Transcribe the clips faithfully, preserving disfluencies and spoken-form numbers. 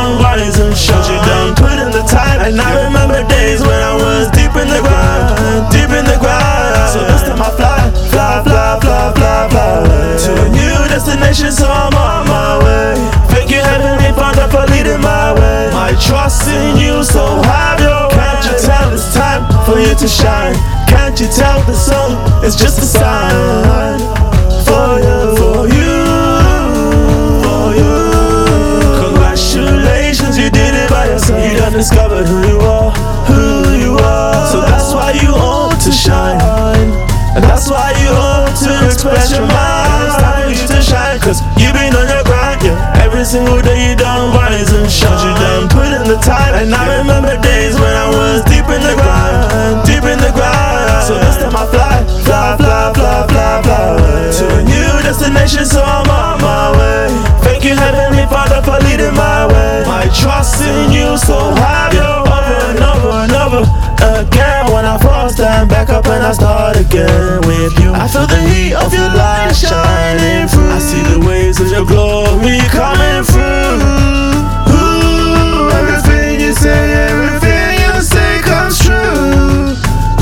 don't rise and shine. You done put in the time, and I remember days when I was deep in the grind, deep in the grind. So this time I fly, fly, fly, fly, fly, fly to a new destination, so I'm on my way. Thank you, Heavenly Father, for leading my way. My trust in you, so have your way. Can't you tell it's time for you to shine? Can't you tell the sun is just a sign for you, for you, for you? Congratulations, you did it by yourself. You done discovered who you are, who you are. So that's why you ought to shine, and that's why you ought to express your mind. It's time for you to shine, cause you've been on your grind, yeah. Every single day you done rise and shine. You done put in the time, and I remember days when I was deep in the grind, deep in the grind. So this time I fly, fly, fly, fly, fly, fly to a new destination, so I'm on my way. Thank you, Heavenly Father, for leading my way. My trust in you, so have your way. Over and over and over again. When I fall, stand back up and I start again with you. I feel the heat of your light shining through. I see the waves of your glory coming through. Ooh, everything you say, everything you say comes true.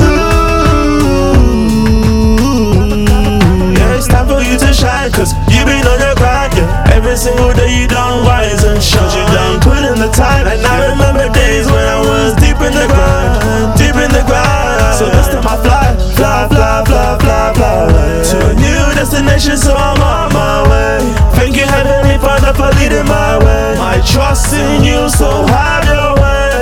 Ooh, yeah, it's time for you to shine, cause you've been on your grind, yeah. Every single day you done rise and shine. You done put in the time, and I remember days when I was deep in the grind, deep in the grind. So this time I fly, fly, fly, fly, fly, fly to a new destination, so I'm on my way. Thank you, Heavenly Father, for leading my way. My trust in you, so have your way.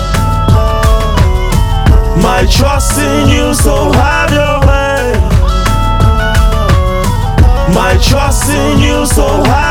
My trust in you, so have your way. My trust in you, so have